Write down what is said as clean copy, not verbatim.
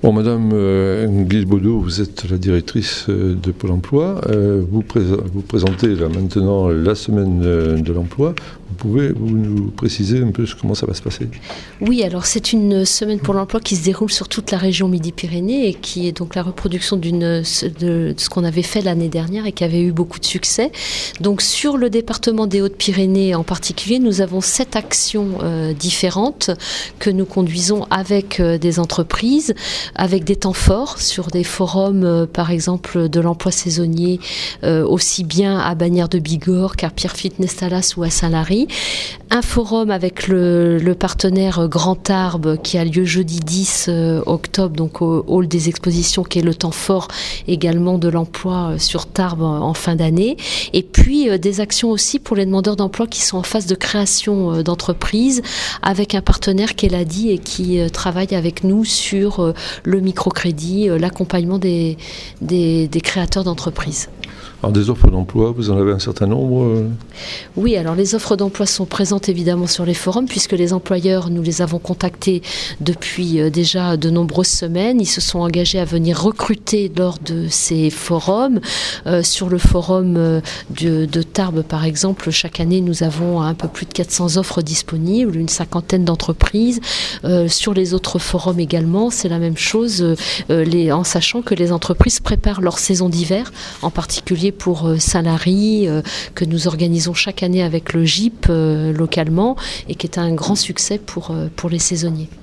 Bon, Madame Guise-Baudot, vous êtes la directrice de Pôle emploi. Vous présentez là, maintenant la semaine de l'emploi. Vous nous préciser un peu comment ça va se passer? Oui, alors c'est une semaine pour l'emploi qui se déroule sur toute la région Midi-Pyrénées et qui est donc la reproduction de ce qu'on avait fait l'année dernière et qui avait eu beaucoup de succès. Donc sur le département des Hautes-Pyrénées en particulier, nous avons 7 actions différentes que nous conduisons avec des entreprises, avec des temps forts sur des forums, par exemple de l'emploi saisonnier, aussi bien à Bagnères de Bigorre qu'à Pierrefitte-Nestalas ou à Saint-Lary. Un forum avec le partenaire Grand Tarbes qui a lieu jeudi 10 octobre, donc au hall des expositions, qui est le temps fort également de l'emploi sur Tarbes en fin d'année. Et puis des actions aussi pour les demandeurs d'emploi qui sont en phase de création d'entreprise avec un partenaire qui est l'ADI et qui travaille avec nous sur le microcrédit, l'accompagnement des créateurs d'entreprises. Alors des offres d'emploi, vous en avez un certain nombre? Oui, alors les offres d'emploi sont présentes évidemment sur les forums puisque les employeurs, nous les avons contactés depuis déjà de nombreuses semaines. Ils se sont engagés à venir recruter lors de ces forums. Sur le forum de Tarbes par exemple, chaque année nous avons un peu plus de 400 offres disponibles, une 50aine d'entreprises. Sur les autres forums également, c'est la même chose, en sachant que les entreprises préparent leur saison d'hiver, en particulier pour Saint-Lary, que nous organisons chaque année avec le GIP localement et qui est un grand succès pour les saisonniers.